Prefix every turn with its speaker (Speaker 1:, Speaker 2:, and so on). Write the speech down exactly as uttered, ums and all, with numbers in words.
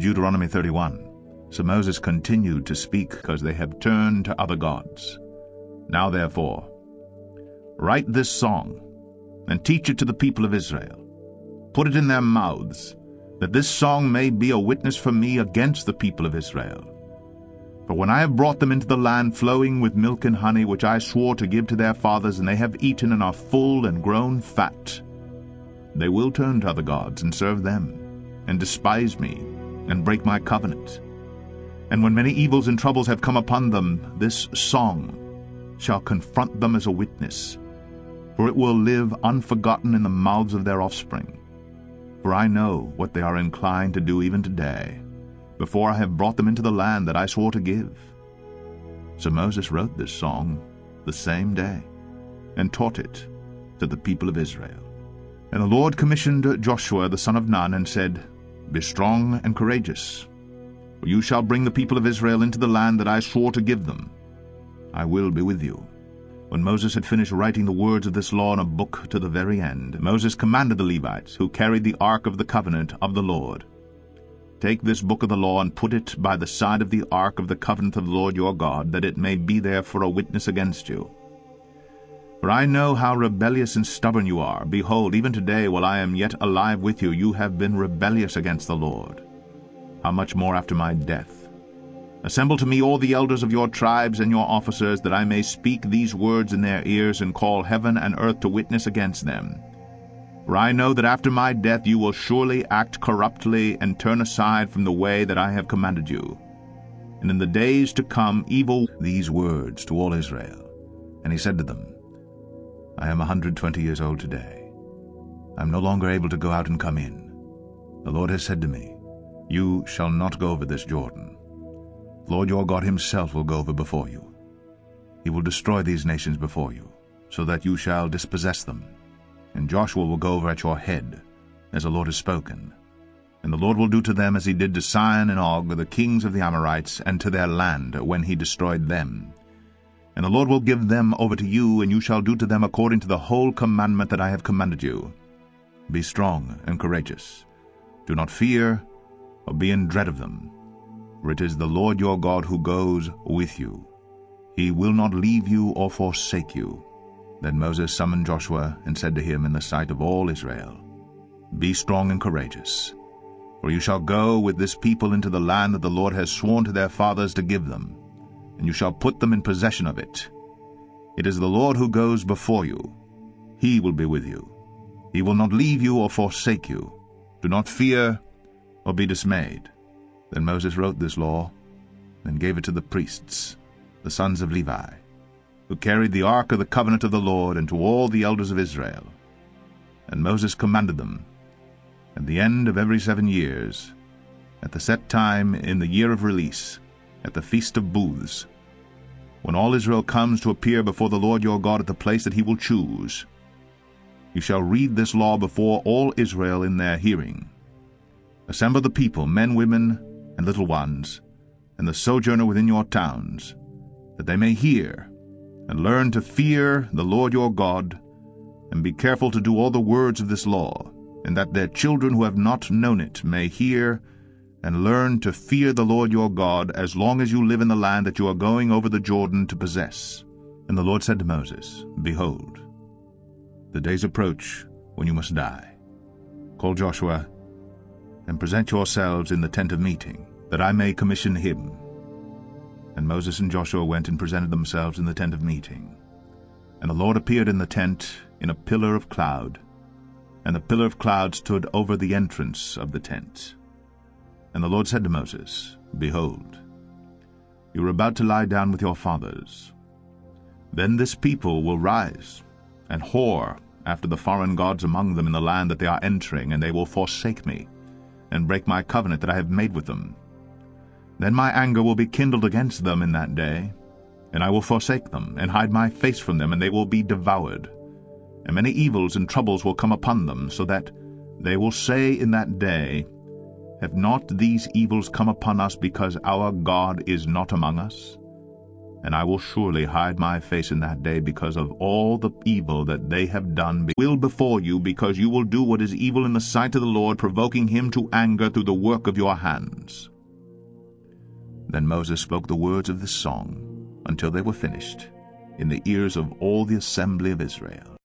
Speaker 1: Deuteronomy thirty-one. So Moses continued to speak, because they have turned to other gods. Now therefore, write this song, and teach it to the people of Israel. Put it in their mouths, that this song may be a witness for me against the people of Israel. For when I have brought them into the land flowing with milk and honey, which I swore to give to their fathers, and they have eaten and are full and grown fat, they will turn to other gods and serve them, and despise me, and break my covenant. And when many evils and troubles have come upon them, this song shall confront them as a witness, for it will live unforgotten in the mouths of their offspring. For I know what they are inclined to do even today, before I have brought them into the land that I swore to give. So Moses wrote this song the same day, and taught it to the people of Israel. And the Lord commissioned Joshua the son of Nun, and said, Be strong and courageous, for you shall bring the people of Israel into the land that I swore to give them. I will be with you. When Moses had finished writing the words of this law in a book to the very end, Moses commanded the Levites, who carried the ark of the covenant of the Lord, Take this book of the law, and put it by the side of the ark of the covenant of the Lord your God, that it may be there for a witness against you. For I know how rebellious and stubborn you are. Behold, even today, while I am yet alive with you, you have been rebellious against the Lord. How much more after my death? Assemble to me all the elders of your tribes and your officers, that I may speak these words in their ears, and call heaven and earth to witness against them. For I know that after my death you will surely act corruptly, and turn aside from the way that I have commanded you. And in the days to come evil these words to all Israel. And he said to them, I am a hundred twenty years old today. I am no longer able to go out and come in. The Lord has said to me, You shall not go over this Jordan. The Lord your God himself will go over before you. He will destroy these nations before you, so that you shall dispossess them. And Joshua will go over at your head, as the Lord has spoken. And the Lord will do to them as he did to Sihon and Og, the kings of the Amorites, and to their land, when he destroyed them. And the Lord will give them over to you, and you shall do to them according to the whole commandment that I have commanded you. Be strong and courageous. Do not fear, or be in dread of them. For it is the Lord your God who goes with you. He will not leave you or forsake you. Then Moses summoned Joshua, and said to him in the sight of all Israel, Be strong and courageous, for you shall go with this people into the land that the Lord has sworn to their fathers to give them, and you shall put them in possession of it. It is the Lord who goes before you. He will be with you. He will not leave you or forsake you. Do not fear or be dismayed. Then Moses wrote this law, and gave it to the priests, the sons of Levi, who carried the ark of the covenant of the Lord, and to all the elders of Israel. And Moses commanded them, at the end of every seven years, at the set time in the year of release, at the feast of booths, when all Israel comes to appear before the Lord your God at the place that he will choose, you shall read this law before all Israel in their hearing. Assemble the people, men, women, and little ones, and the sojourner within your towns, that they may hear, and learn to fear the Lord your God, and be careful to do all the words of this law, and that their children who have not known it may hear and learn to fear the Lord your God, as long as you live in the land that you are going over the Jordan to possess. And the Lord said to Moses, Behold, the days approach when you must die. Call Joshua, and present yourselves in the tent of meeting, that I may commission him. And Moses and Joshua went and presented themselves in the tent of meeting. And the Lord appeared in the tent in a pillar of cloud, and the pillar of cloud stood over the entrance of the tent. And the Lord said to Moses, Behold, you are about to lie down with your fathers. Then this people will rise and whore after the foreign gods among them in the land that they are entering, and they will forsake me, and break my covenant that I have made with them. Then my anger will be kindled against them in that day, and I will forsake them, and hide my face from them, and they will be devoured. And many evils and troubles will come upon them, so that they will say in that day, Have not these evils come upon us because our God is not among us? And I will surely hide my face in that day because of all the evil that they have done will before you, because you will do what is evil in the sight of the Lord, provoking him to anger through the work of your hands." Then Moses spoke the words of this song until they were finished in the ears of all the assembly of Israel.